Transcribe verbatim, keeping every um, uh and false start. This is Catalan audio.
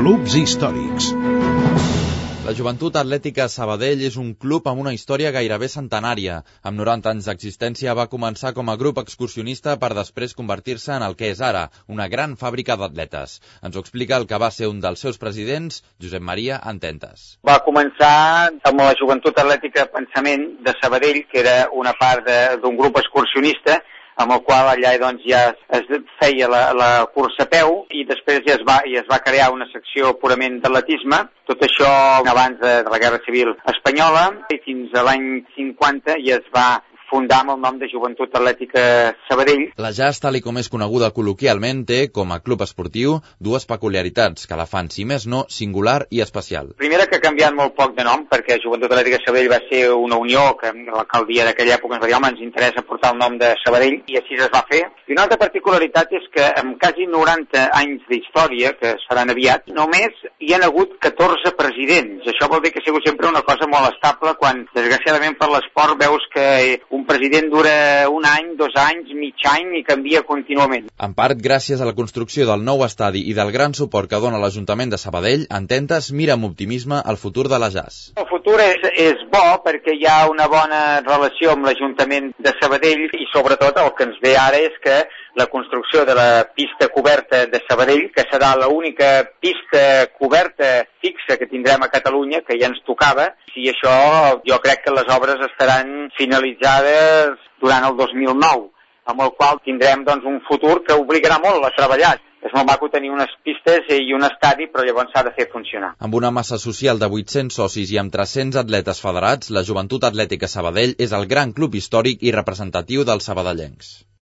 Clubs històrics. La Joventut Atlètica Sabadell és un club amb una història gairebé centenària. Amb noranta anys d'existència va començar com a grup excursionista per després convertir-se en el que és ara, una gran fàbrica d'atletes. Ens ho explica el que va ser un dels seus presidents, Josep Maria Antentes. Va començar amb la Joventut Atlètica Pensament de Sabadell, que era una part d'un grup excursionista, amb el qual allà doncs, ja es feia la, la cursa a peu i després ja es va, ja es va crear una secció purament d'atletisme, tot això abans de, de la Guerra Civil Espanyola, i fins a l'any cinquanta ja es va fundar amb el nom de Joventut Atlètica Sabadell. La J A S, tal i com és coneguda col·loquialment, té, com a club esportiu, dues peculiaritats que la fan, si més no, singular i especial. Primera, que ha canviat molt poc de nom, perquè Joventut Atlètica Sabadell va ser una unió que l'alcaldia d'aquella època ens va dir, home, ens interessa portar el nom de Sabadell, i així es va fer. I una altra particularitat és que amb quasi noranta anys d'història, que es faran aviat, només hi ha hagut catorze presidents. Això vol dir que ha sigut sempre una cosa molt estable, quan, desgraciadament, per l'esport veus que un Un president dura un any, dos anys, mig any i canvia contínuament. En part, gràcies a la construcció del nou estadi i del gran suport que dona l'Ajuntament de Sabadell, Antentes mira amb optimisme el futur de la J A S. El futur és, és bo perquè hi ha una bona relació amb l'Ajuntament de Sabadell i sobretot el que ens ve ara és que la construcció de la pista coberta de Sabadell, que serà l'única pista coberta fixa que tindrem a Catalunya, que ja ens tocava, i això jo crec que les obres estaran finalitzades durant el dos mil nou, amb el qual tindrem doncs, un futur que obligarà molt a treballar. És molt maco tenir unes pistes i un estadi, però llavors s'ha de fer funcionar. Amb una massa social de vuit-cents socis i amb tres-cents atletes federats, la Joventut Atlètica Sabadell és el gran club històric i representatiu dels sabadellencs.